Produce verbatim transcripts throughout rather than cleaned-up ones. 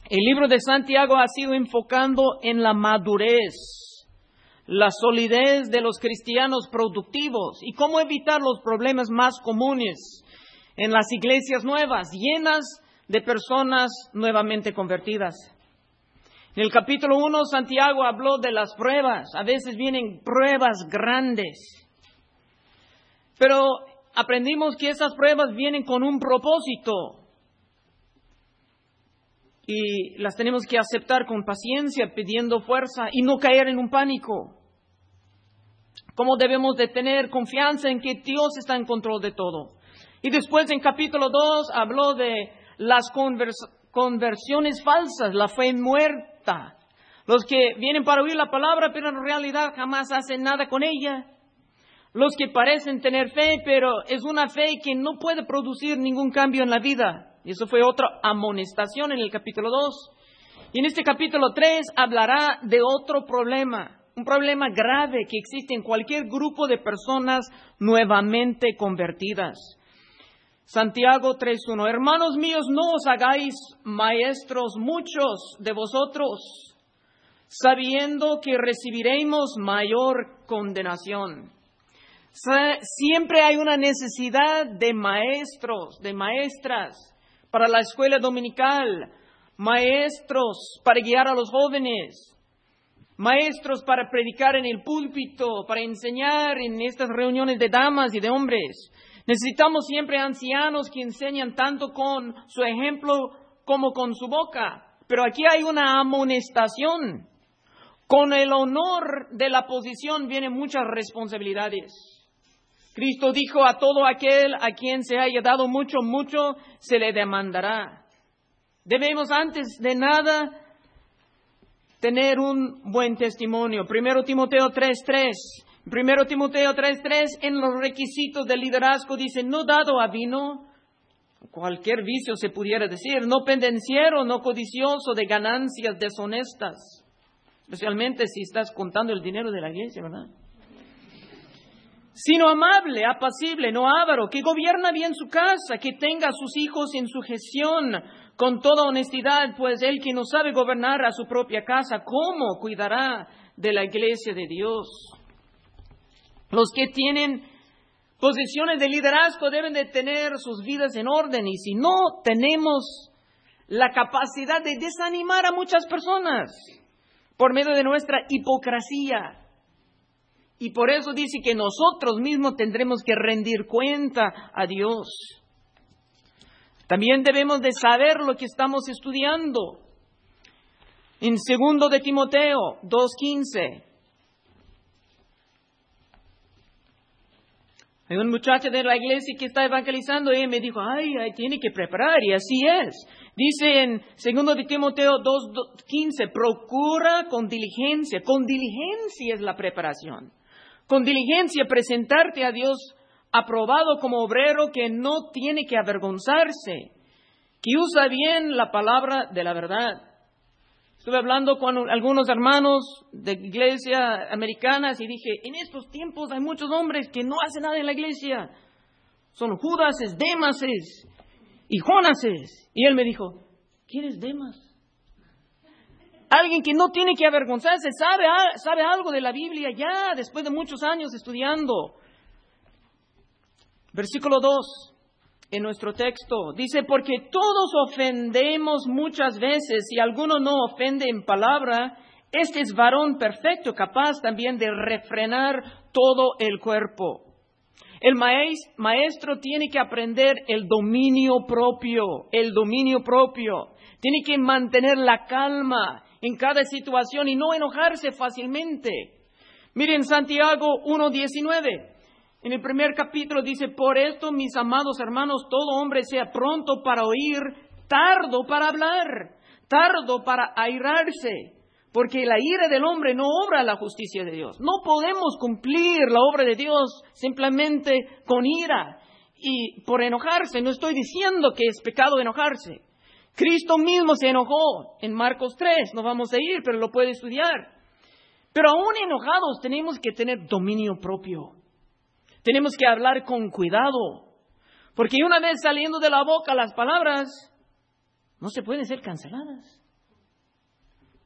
El libro de Santiago ha sido enfocando en la madurez, la solidez de los cristianos productivos y cómo evitar los problemas más comunes en las iglesias nuevas, llenas de personas nuevamente convertidas. En el capítulo uno, Santiago habló de las pruebas. A veces vienen pruebas grandes. Pero aprendimos que esas pruebas vienen con un propósito. Y las tenemos que aceptar con paciencia, pidiendo fuerza y no caer en un pánico. Cómo debemos de tener confianza en que Dios está en control de todo. Y después en capítulo dos habló de las convers- conversiones falsas, la fe muerta. Los que vienen para oír la palabra, pero en realidad jamás hacen nada con ella. Los que parecen tener fe, pero es una fe que no puede producir ningún cambio en la vida. Y eso fue otra amonestación en el capítulo dos. Y en este capítulo tres hablará de otro problema, un problema grave que existe en cualquier grupo de personas nuevamente convertidas. Santiago tres uno. Hermanos míos, no os hagáis maestros muchos de vosotros, sabiendo que recibiremos mayor condenación. Siempre hay una necesidad de maestros, de maestras para la escuela dominical, maestros para guiar a los jóvenes, maestros para predicar en el púlpito, para enseñar en estas reuniones de damas y de hombres. Necesitamos siempre ancianos que enseñan tanto con su ejemplo como con su boca. Pero aquí hay una amonestación. Con el honor de la posición vienen muchas responsabilidades. Cristo dijo: a todo aquel a quien se haya dado mucho, mucho se le demandará. Debemos antes de nada tener un buen testimonio. Primero Timoteo tres tres. Primero Timoteo tres tres, en los requisitos del liderazgo dice: no dado a vino, cualquier vicio se pudiera decir, no pendenciero, no codicioso de ganancias deshonestas. Especialmente si estás contando el dinero de la iglesia, ¿verdad? Sino amable, apacible, no avaro, que gobierna bien su casa, que tenga a sus hijos en sujeción con toda honestidad, pues el que no sabe gobernar a su propia casa, ¿cómo cuidará de la iglesia de Dios? Los que tienen posiciones de liderazgo deben de tener sus vidas en orden, y si no, tenemos la capacidad de desanimar a muchas personas por medio de nuestra hipocresía. Y por eso dice que nosotros mismos tendremos que rendir cuenta a Dios. También debemos de saber lo que estamos estudiando. En segundo de Timoteo dos quince. Hay un muchacho de la iglesia que está evangelizando y me dijo: ay, ay, tiene que preparar, y así es. Dice en segundo de Timoteo dos quince, procura con diligencia, con diligencia es la preparación. Con diligencia presentarte a Dios aprobado como obrero que no tiene que avergonzarse, que usa bien la palabra de la verdad. Estuve hablando con algunos hermanos de iglesia americanas y dije: en estos tiempos hay muchos hombres que no hacen nada en la iglesia. Son Judases, Demases y Jonases. Y él me dijo: ¿quién es Demas? Alguien que no tiene que avergonzarse, sabe, sabe algo de la Biblia ya, después de muchos años estudiando. Versículo dos, en nuestro texto, dice: porque todos ofendemos muchas veces, si alguno no ofende en palabra, este es varón perfecto, capaz también de refrenar todo el cuerpo. El maestro tiene que aprender el dominio propio, el dominio propio. Tiene que mantener la calma en cada situación y no enojarse fácilmente. Miren Santiago uno diecinueve. En el primer capítulo dice: por esto, mis amados hermanos, todo hombre sea pronto para oír, tardo para hablar, tardo para airarse, porque la ira del hombre no obra la justicia de Dios. No podemos cumplir la obra de Dios simplemente con ira y por enojarse. No estoy diciendo que es pecado enojarse. Cristo mismo se enojó en Marcos tres, no vamos a ir, pero lo puede estudiar. Pero aún enojados tenemos que tener dominio propio. Tenemos que hablar con cuidado, porque una vez saliendo de la boca las palabras no se pueden ser canceladas.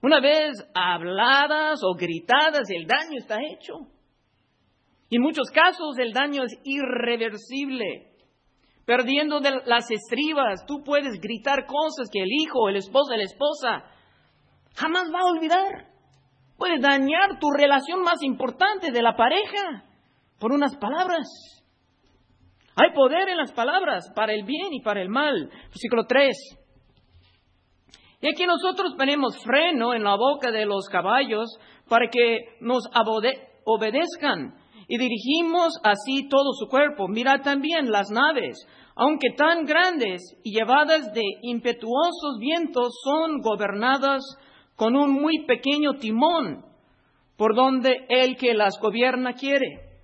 Una vez habladas o gritadas, el daño está hecho. Y en muchos casos el daño es irreversible. Perdiendo de las estribas, tú puedes gritar cosas que el hijo, el esposo, la esposa jamás va a olvidar. Puede dañar tu relación más importante de la pareja por unas palabras. Hay poder en las palabras para el bien y para el mal. Versículo tres. Y aquí nosotros ponemos freno en la boca de los caballos para que nos abode- obedezcan. Y dirigimos así todo su cuerpo. Mirad también las naves, aunque tan grandes y llevadas de impetuosos vientos, son gobernadas con un muy pequeño timón, por donde el que las gobierna quiere.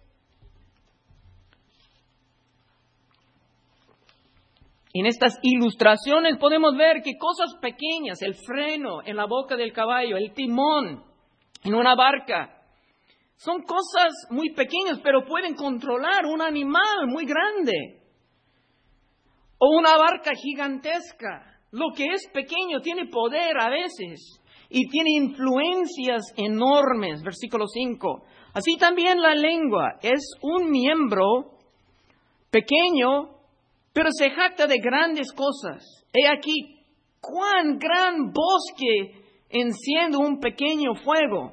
En estas ilustraciones podemos ver que cosas pequeñas, el freno en la boca del caballo, el timón en una barca, son cosas muy pequeñas, pero pueden controlar un animal muy grande o una barca gigantesca. Lo que es pequeño tiene poder a veces y tiene influencias enormes. Versículo cinco. Así también la lengua es un miembro pequeño, pero se jacta de grandes cosas. He aquí cuán gran bosque enciende un pequeño fuego.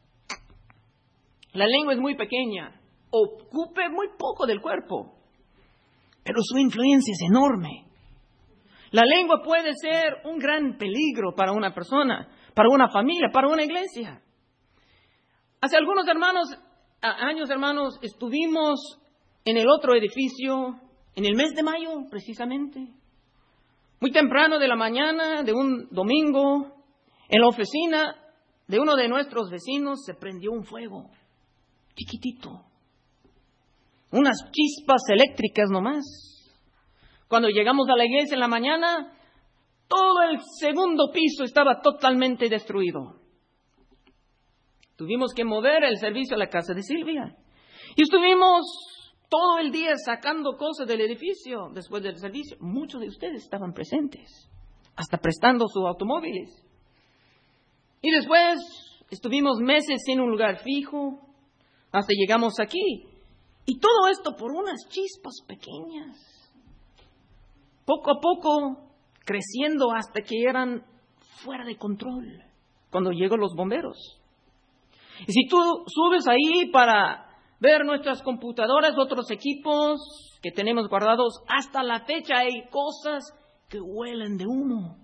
La lengua es muy pequeña, ocupa muy poco del cuerpo, pero su influencia es enorme. La lengua puede ser un gran peligro para una persona, para una familia, para una iglesia. Hace algunos hermanos, años hermanos, estuvimos en el otro edificio, en el mes de mayo precisamente, muy temprano de la mañana de un domingo, en la oficina de uno de nuestros vecinos se prendió un fuego. Chiquitito. Unas chispas eléctricas nomás. Cuando llegamos a la iglesia en la mañana, todo el segundo piso estaba totalmente destruido. Tuvimos que mover el servicio a la casa de Silvia. Y estuvimos todo el día sacando cosas del edificio después del servicio. Muchos de ustedes estaban presentes, hasta prestando sus automóviles. Y después estuvimos meses sin un lugar fijo, hasta llegamos aquí. Y todo esto por unas chispas pequeñas. Poco a poco, creciendo hasta que eran fuera de control, cuando llegan los bomberos. Y si tú subes ahí para ver nuestras computadoras, otros equipos que tenemos guardados, hasta la fecha hay cosas que huelen de humo.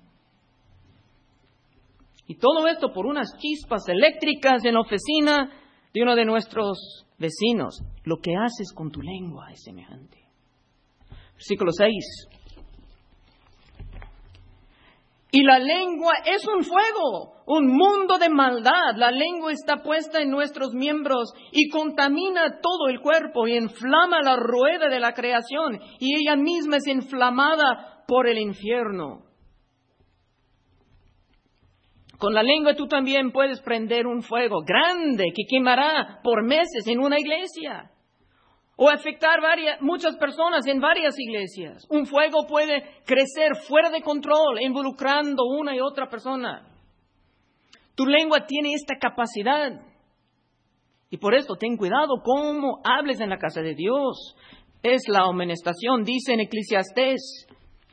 Y todo esto por unas chispas eléctricas en la oficina de uno de nuestros vecinos. Lo que haces con tu lengua es semejante. Versículo seis. Y la lengua es un fuego, un mundo de maldad. La lengua está puesta en nuestros miembros y contamina todo el cuerpo y inflama la rueda de la creación. Y ella misma es inflamada por el infierno. Con la lengua tú también puedes prender un fuego grande que quemará por meses en una iglesia. O afectar varias, muchas personas en varias iglesias. Un fuego puede crecer fuera de control, involucrando una y otra persona. Tu lengua tiene esta capacidad. Y por esto ten cuidado cómo hables en la casa de Dios. Es la amonestación, dice en Eclesiastés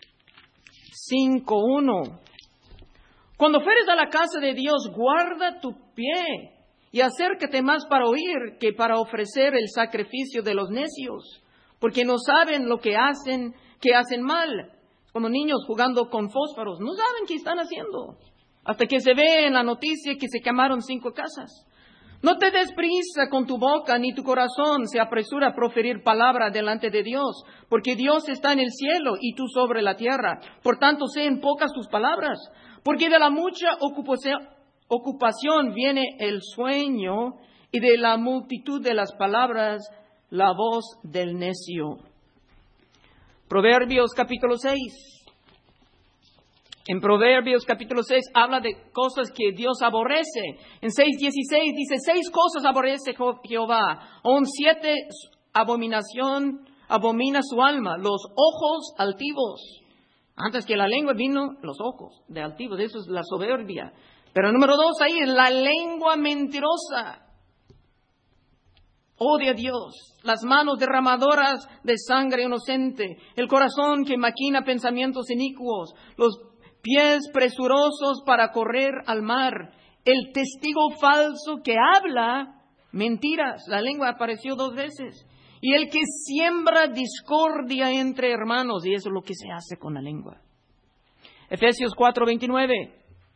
cinco uno. Cuando fueres a la casa de Dios, guarda tu pie y acércate más para oír que para ofrecer el sacrificio de los necios, porque no saben lo que hacen, que hacen mal, como niños jugando con fósforos. No saben qué están haciendo, hasta que se ve en la noticia que se quemaron cinco casas. No te des prisa con tu boca, ni tu corazón se apresura a proferir palabra delante de Dios, porque Dios está en el cielo y tú sobre la tierra. Por tanto, sean pocas tus palabras, porque de la mucha ocupación, ocupación viene el sueño, y de la multitud de las palabras la voz del necio. Proverbios capítulo seis. En Proverbios capítulo seis habla de cosas que Dios aborrece. En seis dieciséis dice, seis cosas aborrece Jehová, aun siete abominación, abomina su alma, los ojos altivos. Antes que la lengua vino los ojos de altivos, eso es la soberbia. Pero número dos ahí es la lengua mentirosa. Odia a Dios, las manos derramadoras de sangre inocente, el corazón que maquina pensamientos inicuos, los pies presurosos para correr al mar, el testigo falso que habla mentiras. La lengua apareció dos veces. Y el que siembra discordia entre hermanos, y eso es lo que se hace con la lengua. Efesios cuatro veintinueve.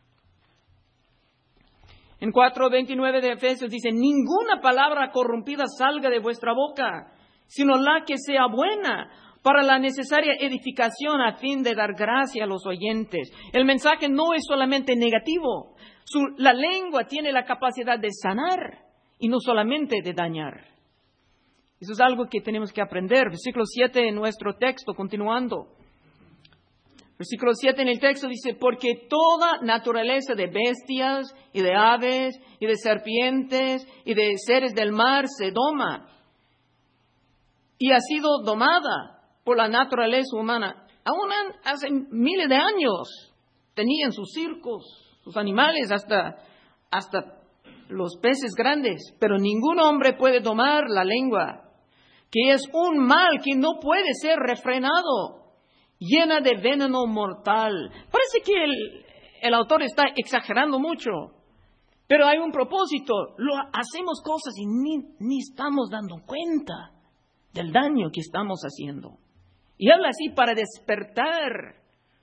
En cuatro veintinueve de Efesios dice, ninguna palabra corrompida salga de vuestra boca, sino la que sea buena para la necesaria edificación a fin de dar gracia a los oyentes. El mensaje no es solamente negativo. Su, la lengua tiene la capacidad de sanar y no solamente de dañar. Eso es algo que tenemos que aprender. Versículo siete en nuestro texto, continuando. Versículo siete en el texto dice, porque toda naturaleza de bestias y de aves y de serpientes y de seres del mar se doma y ha sido domada por la naturaleza humana. Aún hace miles de años tenían sus circos, sus animales, hasta, hasta los peces grandes, pero ningún hombre puede domar la lengua, que es un mal que no puede ser refrenado, llena de veneno mortal. Parece que el, el autor está exagerando mucho, pero hay un propósito. Lo, hacemos cosas y ni, ni estamos dando cuenta del daño que estamos haciendo. Y habla así para despertar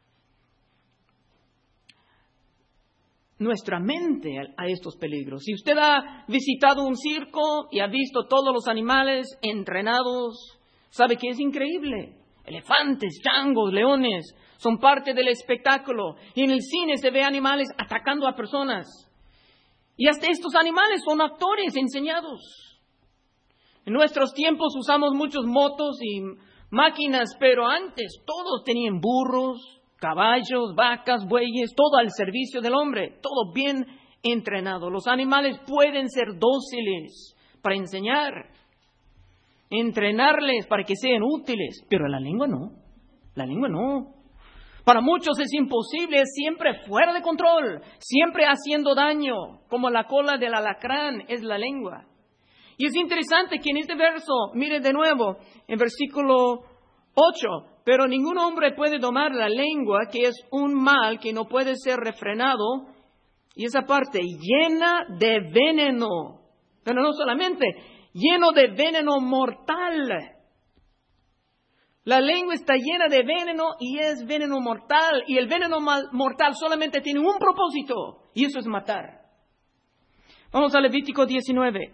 nuestra mente a estos peligros. Si usted ha visitado un circo y ha visto todos los animales entrenados, sabe que es increíble. Elefantes, changos, leones, son parte del espectáculo. Y en el cine se ve animales atacando a personas. Y hasta estos animales son actores enseñados. En nuestros tiempos usamos muchos motos y máquinas, pero antes todos tenían burros, caballos, vacas, bueyes, todo al servicio del hombre, todo bien entrenado. Los animales pueden ser dóciles para enseñar, entrenarles para que sean útiles, pero la lengua no, la lengua no. Para muchos es imposible, es siempre fuera de control, siempre haciendo daño, como la cola del alacrán es la lengua. Y es interesante que en este verso, mire de nuevo, en versículo ocho, pero ningún hombre puede domar la lengua, que es un mal que no puede ser refrenado, y esa parte, llena de veneno, pero no solamente, lleno de veneno mortal. La lengua está llena de veneno y es veneno mortal, y el veneno mortal solamente tiene un propósito, y eso es matar. Vamos a Levítico diecinueve.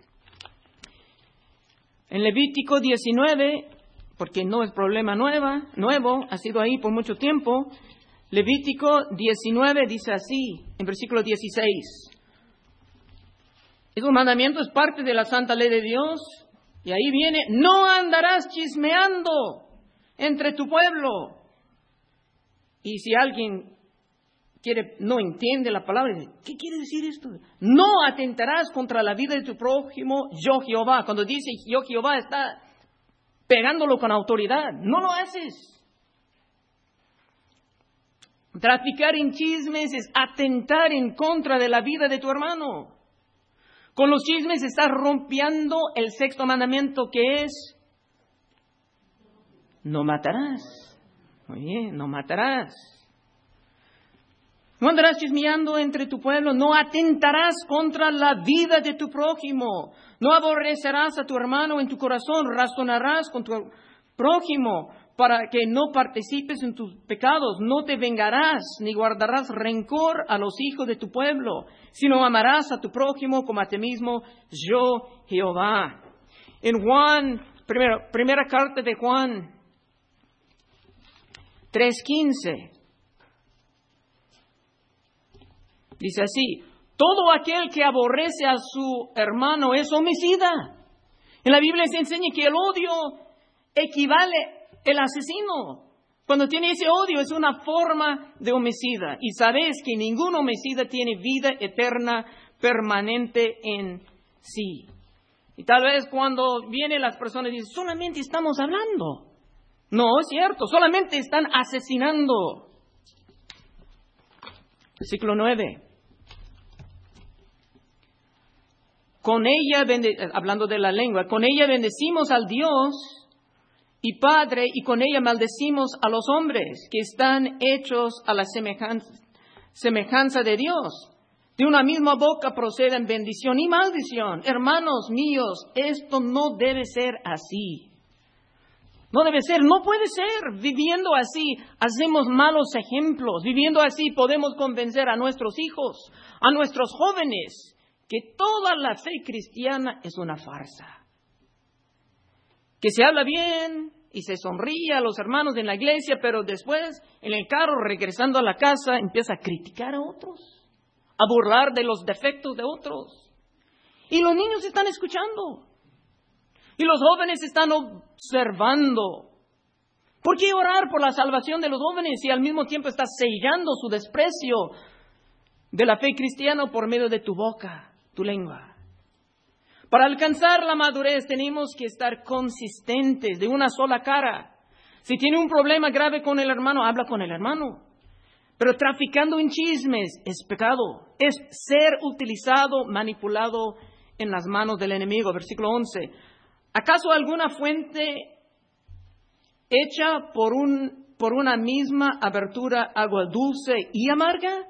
En Levítico diecinueve, porque no es problema nueva, nuevo, ha sido ahí por mucho tiempo. Levítico diecinueve dice así, en versículo dieciséis. Es un mandamiento, es parte de la santa ley de Dios. Y ahí viene, no andarás chismeando entre tu pueblo. Y si alguien quiere, no entiende la palabra, dice, ¿qué quiere decir esto? No atentarás contra la vida de tu prójimo, yo Jehová. Cuando dice yo Jehová, está pegándolo con autoridad. No lo haces. Traficar en chismes es atentar en contra de la vida de tu hermano. Con los chismes estás rompiendo el sexto mandamiento, que es no matarás. Oye, no matarás. No andarás chismeando entre tu pueblo, no atentarás contra la vida de tu prójimo, no aborrecerás a tu hermano en tu corazón, razonarás con tu prójimo para que no participes en tus pecados, no te vengarás ni guardarás rencor a los hijos de tu pueblo, sino amarás a tu prójimo como a ti mismo, yo Jehová. En Juan, primera, primera carta de Juan tres quince. Dice así, todo aquel que aborrece a su hermano es homicida. En la Biblia se enseña que el odio equivale al asesino. Cuando tiene ese odio es una forma de homicida. Y sabes que ningún homicida tiene vida eterna permanente en sí. Y tal vez cuando vienen las personas dicen, solamente estamos hablando. No, es cierto, solamente están asesinando. Versículo nueve. con ella, bende- hablando de la lengua, con ella bendecimos al Dios y Padre, y con ella maldecimos a los hombres que están hechos a la semejanza, semejanza de Dios. De una misma boca proceden bendición y maldición. Hermanos míos, esto no debe ser así. No debe ser, no puede ser. Viviendo así, hacemos malos ejemplos. Viviendo así, podemos convencer a nuestros hijos, a nuestros jóvenes, que toda la fe cristiana es una farsa. Que se habla bien y se sonríe a los hermanos en la iglesia, pero después, en el carro, regresando a la casa, empieza a criticar a otros, a burlar de los defectos de otros. Y los niños están escuchando. Y los jóvenes están observando. ¿Por qué orar por la salvación de los jóvenes si al mismo tiempo estás sellando su desprecio de la fe cristiana por medio de tu boca, tu lengua? Para alcanzar la madurez tenemos que estar consistentes, de una sola cara. Si tiene un problema grave con el hermano, habla con el hermano. Pero traficando en chismes es pecado. Es ser utilizado, manipulado en las manos del enemigo. Versículo once. ¿Acaso alguna fuente hecha por, un, por una misma abertura agua dulce y amarga?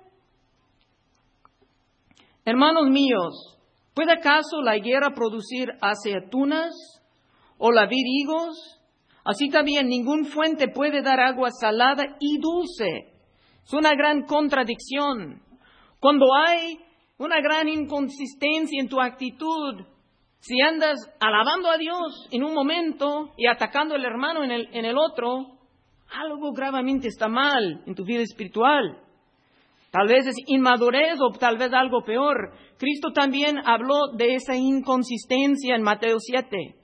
Hermanos míos, ¿puede acaso la higuera producir aceitunas o la vid higos? Así también ningún fuente puede dar agua salada y dulce. Es una gran contradicción. Cuando hay una gran inconsistencia en tu actitud, si andas alabando a Dios en un momento y atacando al hermano en el, en el otro, algo gravemente está mal en tu vida espiritual. Tal vez es inmadurez o tal vez algo peor. Cristo también habló de esa inconsistencia en Mateo siete.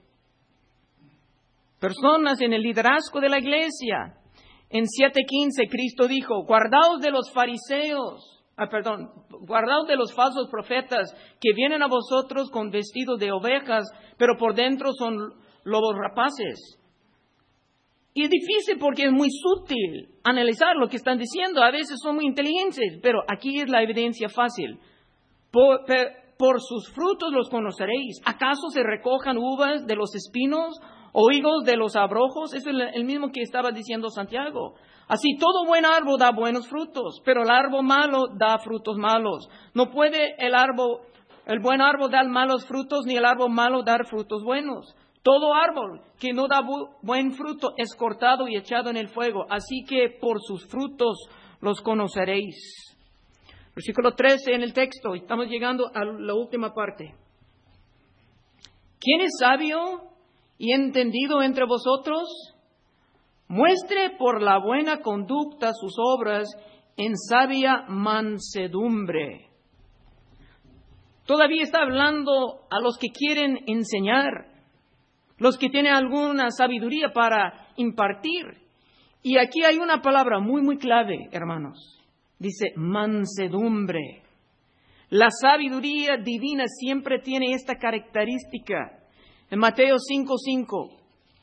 Personas en el liderazgo de la iglesia. En siete quince Cristo dijo, guardaos de los fariseos. Ah, perdón, guardaos de los falsos profetas que vienen a vosotros con vestidos de ovejas, pero por dentro son lobos rapaces. Y es difícil porque es muy sutil analizar lo que están diciendo. A veces son muy inteligentes, pero aquí es la evidencia fácil. Por, per, por sus frutos los conoceréis. ¿Acaso se recojan uvas de los espinos o higos de los abrojos? Eso es el mismo que estaba diciendo Santiago. Así, todo buen árbol da buenos frutos, pero el árbol malo da frutos malos. No puede el árbol, el buen árbol dar malos frutos, ni el árbol malo dar frutos buenos. Todo árbol que no da bu- buen fruto es cortado y echado en el fuego. Así que por sus frutos los conoceréis. Versículo trece en el texto. Estamos llegando a la última parte. ¿Quién es sabio y entendido entre vosotros? Muestre por la buena conducta sus obras en sabia mansedumbre. Todavía está hablando a los que quieren enseñar, los que tienen alguna sabiduría para impartir. Y aquí hay una palabra muy, muy clave, hermanos. Dice mansedumbre. La sabiduría divina siempre tiene esta característica. En Mateo cinco cinco.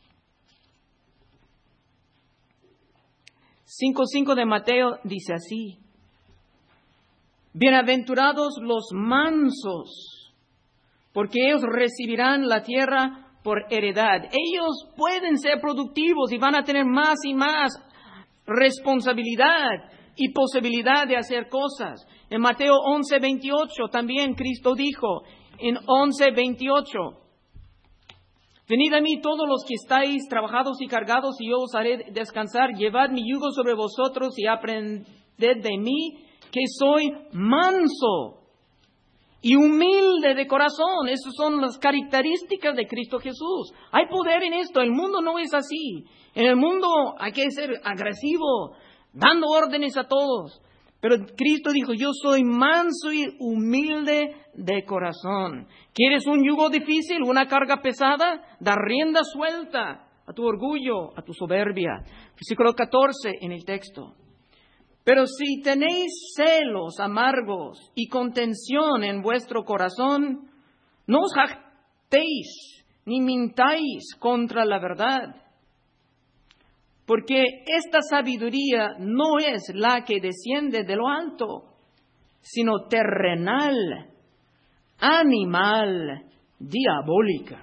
cinco cinco de Mateo dice así. Bienaventurados los mansos, porque ellos recibirán la tierra por heredad. Ellos pueden ser productivos y van a tener más y más responsabilidad y posibilidad de hacer cosas. En Mateo once veintiocho también Cristo dijo, en once veintiocho, venid a mí todos los que estáis trabajados y cargados, y yo os haré descansar. Llevad mi yugo sobre vosotros y aprended de mí, que soy manso y humilde de corazón. Esas son las características de Cristo Jesús. Hay poder en esto. El mundo no es así. En el mundo hay que ser agresivo, dando órdenes a todos. Pero Cristo dijo, yo soy manso y humilde de corazón. ¿Quieres un yugo difícil, una carga pesada? Da rienda suelta a tu orgullo, a tu soberbia. Versículo catorce en el texto. Pero si tenéis celos amargos y contención en vuestro corazón, no os jactéis ni mintáis contra la verdad. Porque esta sabiduría no es la que desciende de lo alto, sino terrenal, animal, diabólica.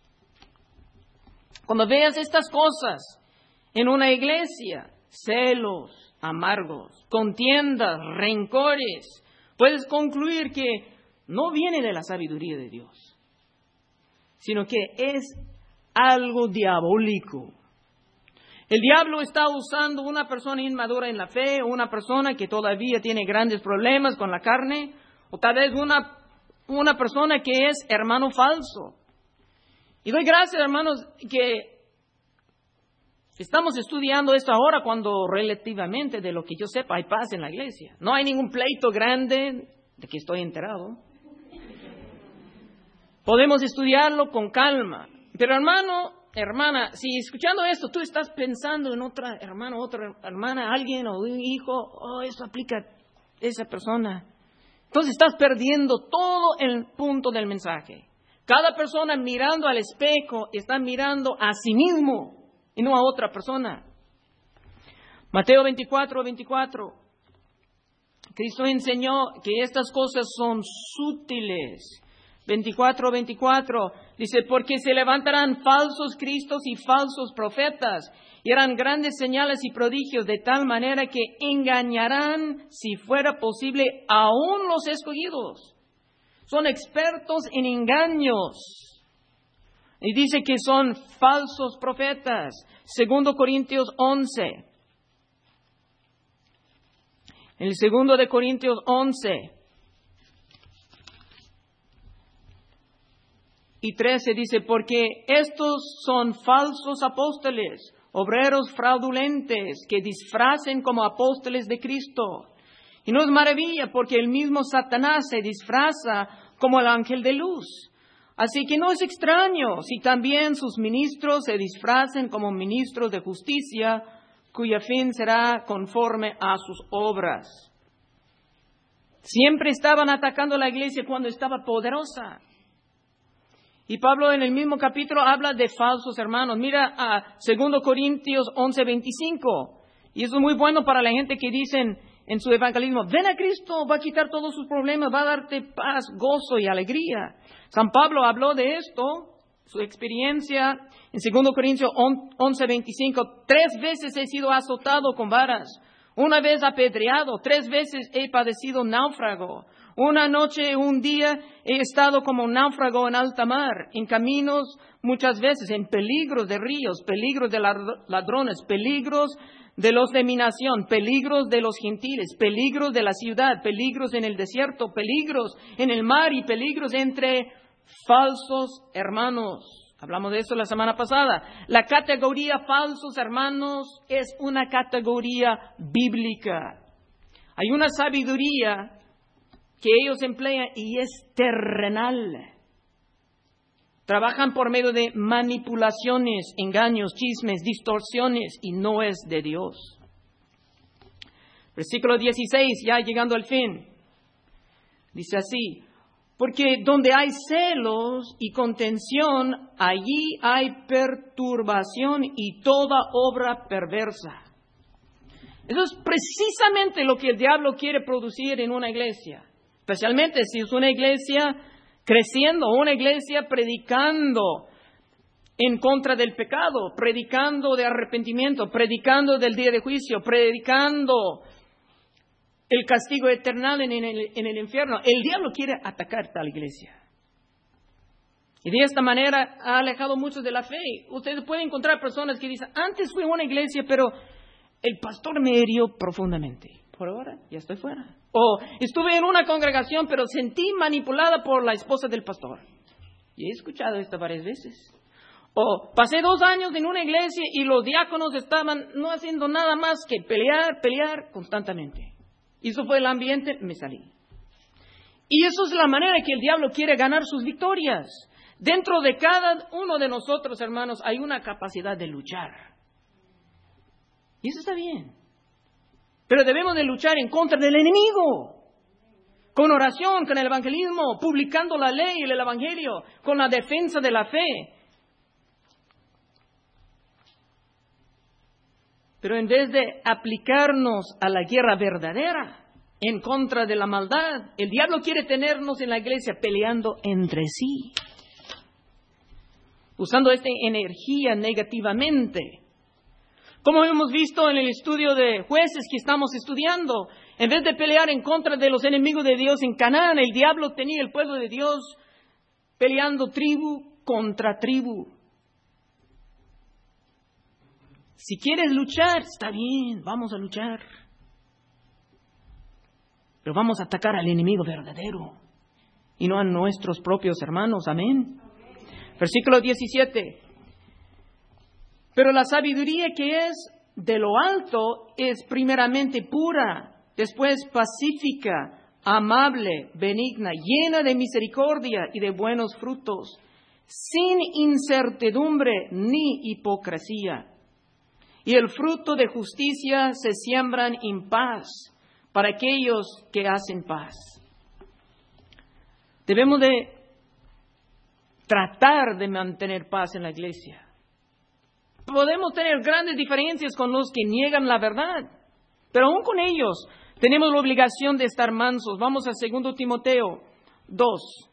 Cuando veas estas cosas en una iglesia, celos amargos, contiendas, rencores, puedes concluir que no viene de la sabiduría de Dios, sino que es algo diabólico. El diablo está usando una persona inmadura en la fe, una persona que todavía tiene grandes problemas con la carne, o tal vez una, una persona que es hermano falso. Y doy gracias, hermanos, que estamos estudiando esto ahora cuando relativamente, de lo que yo sepa, hay paz en la iglesia. No hay ningún pleito grande de que estoy enterado. Podemos estudiarlo con calma. Pero hermano, hermana, si escuchando esto tú estás pensando en otra hermano, otra hermana, alguien o un hijo, oh, eso aplica a esa persona, entonces estás perdiendo todo el punto del mensaje. Cada persona mirando al espejo está mirando a sí mismo y no a otra persona. Mateo veinticuatro, veinticuatro. Cristo enseñó que estas cosas son sutiles. veinticuatro, veinticuatro. Dice, porque se levantarán falsos cristos y falsos profetas, y harán grandes señales y prodigios, de tal manera que engañarán, si fuera posible, aún los escogidos. Son expertos en engaños. Y dice que son falsos profetas. Segundo Corintios once. En el segundo de Corintios once y trece dice, porque estos son falsos apóstoles, obreros fraudulentes, que disfracen como apóstoles de Cristo. Y no es maravilla, porque el mismo Satanás se disfraza como el ángel de luz. Así que no es extraño si también sus ministros se disfracen como ministros de justicia, cuyo fin será conforme a sus obras. Siempre estaban atacando a la iglesia cuando estaba poderosa. Y Pablo en el mismo capítulo habla de falsos hermanos. Mira a Segundo Corintios once, veinticinco. Y eso es muy bueno para la gente que dicen en su evangelismo, ven a Cristo, va a quitar todos sus problemas, va a darte paz, gozo y alegría. San Pablo habló de esto, su experiencia en Segundo Corintios once, veinticinco. Tres veces he sido azotado con varas, una vez apedreado, tres veces he padecido náufrago. Una noche, un día, he estado como náufrago en alta mar, en caminos muchas veces, en peligros de ríos, peligros de ladrones, peligros de los de mi nación, peligros de los gentiles, peligros de la ciudad, peligros en el desierto, peligros en el mar y peligros entre falsos hermanos. Hablamos de eso la semana pasada. La categoría falsos hermanos es una categoría bíblica. Hay una sabiduría que ellos emplean y es terrenal. Trabajan por medio de manipulaciones, engaños, chismes, distorsiones y no es de Dios. Versículo dieciséis, ya llegando al fin. Dice así, porque donde hay celos y contención, allí hay perturbación y toda obra perversa. Eso es precisamente lo que el diablo quiere producir en una iglesia. Especialmente si es una iglesia creciendo, una iglesia predicando en contra del pecado, predicando de arrepentimiento, predicando del día de juicio, predicando el castigo eterno en el, en el infierno. El diablo quiere atacar tal iglesia. Y de esta manera ha alejado muchos de la fe. Ustedes pueden encontrar personas que dicen, antes fui a una iglesia, pero el pastor me hirió profundamente. Por ahora ya estoy fuera. O estuve en una congregación, pero sentí manipulada por la esposa del pastor. Y he escuchado esto varias veces. O pasé dos años en una iglesia y los diáconos estaban no haciendo nada más que pelear, pelear constantemente. Y eso fue el ambiente, me salí. Y eso es la manera que el diablo quiere ganar sus victorias. Dentro de cada uno de nosotros, hermanos, hay una capacidad de luchar. Y eso está bien. Pero debemos de luchar en contra del enemigo. Con oración, con el evangelismo, publicando la ley y el evangelio, con la defensa de la fe. Pero en vez de aplicarnos a la guerra verdadera, en contra de la maldad. El diablo quiere tenernos en la iglesia peleando entre sí, usando esta energía negativamente. Como hemos visto en el estudio de Jueces que estamos estudiando, en vez de pelear en contra de los enemigos de Dios en Canaán, el diablo tenía el pueblo de Dios peleando tribu contra tribu. Si quieres luchar, está bien, vamos a luchar. Pero vamos a atacar al enemigo verdadero y no a nuestros propios hermanos. Amén. Versículo diecisiete. Pero la sabiduría que es de lo alto es primeramente pura, después pacífica, amable, benigna, llena de misericordia y de buenos frutos, sin incertidumbre ni hipocresía. Y el fruto de justicia se siembran en paz para aquellos que hacen paz. Debemos de tratar de mantener paz en la iglesia. Podemos tener grandes diferencias con los que niegan la verdad, pero aún con ellos tenemos la obligación de estar mansos. Vamos a segundo Timoteo dos.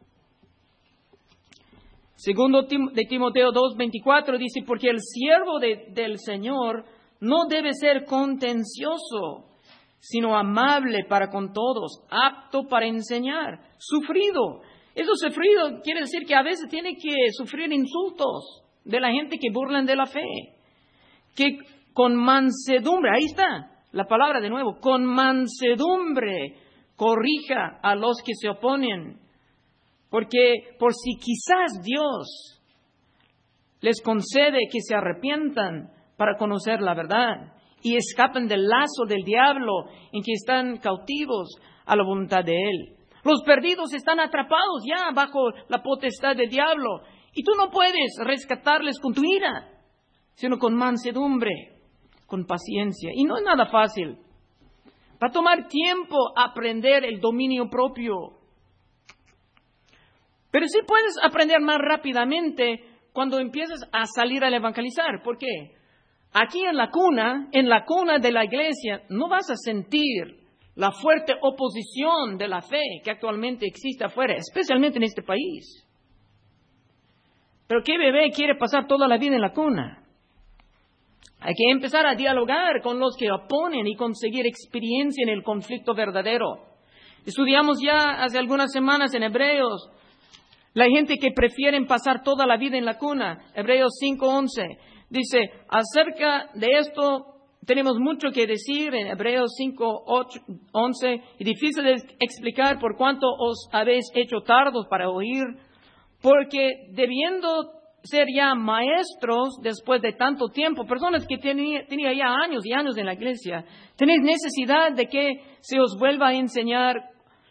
Segundo de Timoteo dos, veinticuatro dice, porque el siervo de, del Señor no debe ser contencioso, sino amable para con todos, apto para enseñar, sufrido. Eso sufrido quiere decir que a veces tiene que sufrir insultos de la gente que burlan de la fe. Que con mansedumbre, ahí está la palabra de nuevo, con mansedumbre corrija a los que se oponen. Porque por si quizás Dios les concede que se arrepientan para conocer la verdad y escapen del lazo del diablo en que están cautivos a la voluntad de Él. Los perdidos están atrapados ya bajo la potestad del diablo y tú no puedes rescatarles con tu ira, sino con mansedumbre, con paciencia. Y no es nada fácil. Va a tomar tiempo aprender el dominio propio. Pero sí puedes aprender más rápidamente cuando empiezas a salir al evangelizar. ¿Por qué? Aquí en la cuna, en la cuna de la iglesia, no vas a sentir la fuerte oposición de la fe que actualmente existe afuera, especialmente en este país. Pero ¿qué bebé quiere pasar toda la vida en la cuna? Hay que empezar a dialogar con los que oponen y conseguir experiencia en el conflicto verdadero. Estudiamos ya hace algunas semanas en Hebreos la gente que prefieren pasar toda la vida en la cuna. Hebreos cinco once dice, acerca de esto tenemos mucho que decir en Hebreos cinco once, y difícil de explicar por cuánto os habéis hecho tardos para oír, porque debiendo ser ya maestros después de tanto tiempo, personas que tenían tenía ya años y años en la iglesia, tenéis necesidad de que se os vuelva a enseñar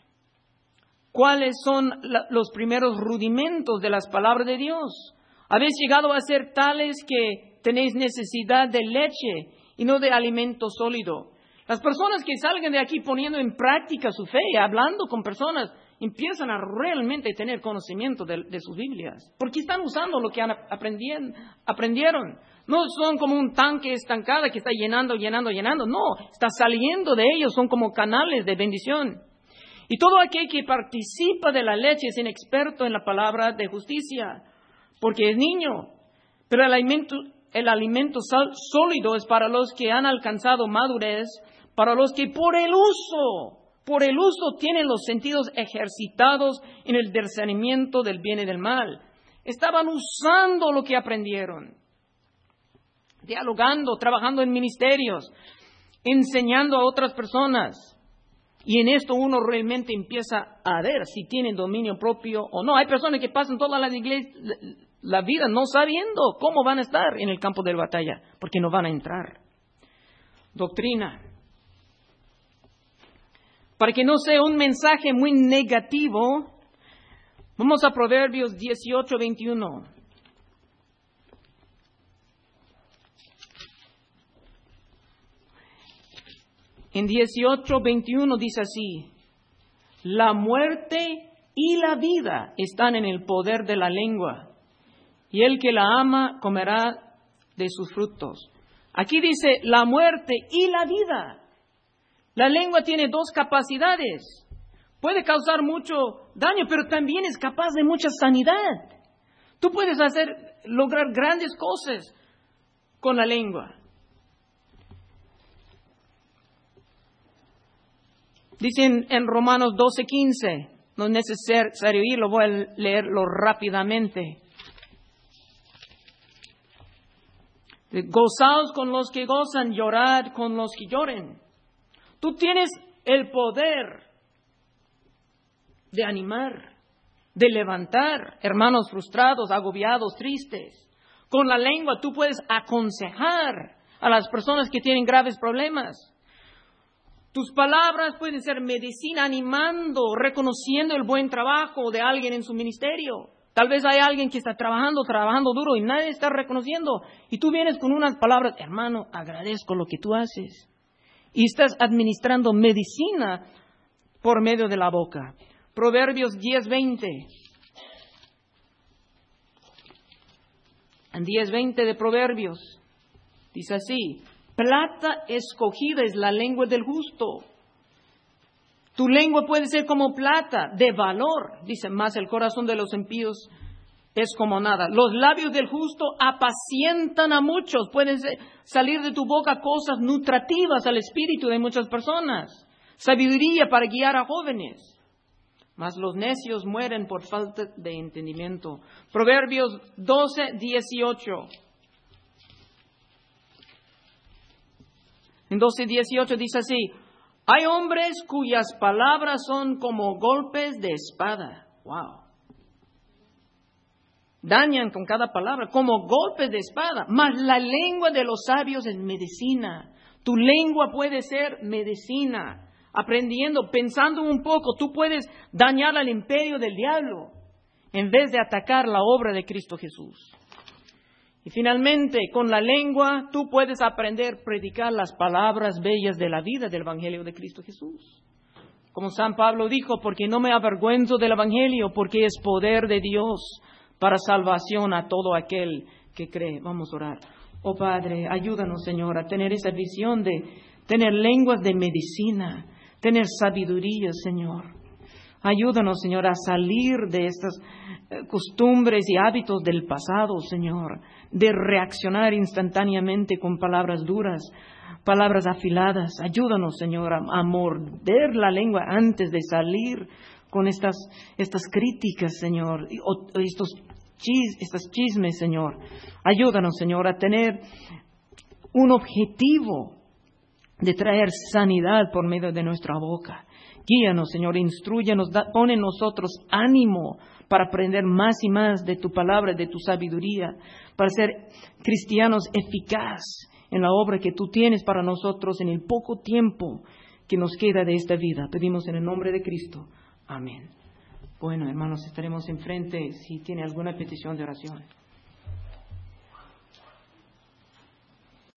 cuáles son la, los primeros rudimentos de las palabras de Dios. Habéis llegado a ser tales que tenéis necesidad de leche y no de alimento sólido. Las personas que salgan de aquí poniendo en práctica su fe, hablando con personas, empiezan a realmente tener conocimiento de, de sus Biblias, porque están usando lo que han aprendien, aprendieron. No son como un tanque estancado que está llenando, llenando, llenando. No, está saliendo de ellos, son como canales de bendición. Y todo aquel que participa de la leche es inexperto en la palabra de justicia, porque es niño. Pero el alimento, el alimento sólido es para los que han alcanzado madurez, para los que por el uso, por el uso tienen los sentidos ejercitados en el discernimiento del bien y del mal. Estaban usando lo que aprendieron, dialogando, trabajando en ministerios, enseñando a otras personas. Y en esto uno realmente empieza a ver si tienen dominio propio o no. Hay personas que pasan toda la, iglesia, la vida no sabiendo cómo van a estar en el campo de batalla, porque no van a entrar. Doctrina. Para que no sea un mensaje muy negativo, vamos a Proverbios dieciocho veintiuno. En dieciocho veintiuno dice así, la muerte y la vida están en el poder de la lengua, y el que la ama comerá de sus frutos. Aquí dice la muerte y la vida. La lengua tiene dos capacidades. Puede causar mucho daño, pero también es capaz de mucha sanidad. Tú puedes hacer, lograr grandes cosas con la lengua. Dicen en Romanos doce quince, no es necesario irlo, voy a leerlo rápidamente. Gozaos con los que gozan, llorad con los que lloren. Tú tienes el poder de animar, de levantar hermanos frustrados, agobiados, tristes. Con la lengua tú puedes aconsejar a las personas que tienen graves problemas. Tus palabras pueden ser medicina, animando, reconociendo el buen trabajo de alguien en su ministerio. Tal vez hay alguien que está trabajando, trabajando duro y nadie está reconociendo. Y tú vienes con unas palabras, hermano, agradezco lo que tú haces. Y estás administrando medicina por medio de la boca. Proverbios diez veinte. En diez veinte de Proverbios dice así: plata escogida es la lengua del justo. Tu lengua puede ser como plata, de valor. Dice, más el corazón de los impíos es como nada. Los labios del justo apacientan a muchos. Pueden salir de tu boca cosas nutritivas al espíritu de muchas personas. Sabiduría para guiar a jóvenes. Mas los necios mueren por falta de entendimiento. Proverbios doce dieciocho. En doce dieciocho dice así: hay hombres cuyas palabras son como golpes de espada. Wow. Dañan con cada palabra, como golpes de espada. Mas la lengua de los sabios es medicina. Tu lengua puede ser medicina. Aprendiendo, pensando un poco, tú puedes dañar al imperio del diablo en vez de atacar la obra de Cristo Jesús. Y finalmente, con la lengua, tú puedes aprender a predicar las palabras bellas de la vida del Evangelio de Cristo Jesús. Como San Pablo dijo, porque no me avergüenzo del Evangelio, porque es poder de Dios para salvación a todo aquel que cree. Vamos a orar. Oh Padre, ayúdanos, Señor, a tener esa visión de tener lenguas de medicina, tener sabiduría, Señor. Ayúdanos, Señor, a salir de estas costumbres y hábitos del pasado, Señor, de reaccionar instantáneamente con palabras duras, palabras afiladas. Ayúdanos, Señor, a, a morder la lengua antes de salir con estas, estas críticas, Señor, o, o estos, chis, estos chismes, Señor. Ayúdanos, Señor, a tener un objetivo de traer sanidad por medio de nuestra boca. Guíanos, Señor, instrúyanos, da, pon en nosotros ánimo para aprender más y más de tu palabra, de tu sabiduría, para ser cristianos eficaz en la obra que tú tienes para nosotros en el poco tiempo que nos queda de esta vida. Pedimos en el nombre de Cristo. Amén. Bueno, hermanos, estaremos enfrente si tiene alguna petición de oración.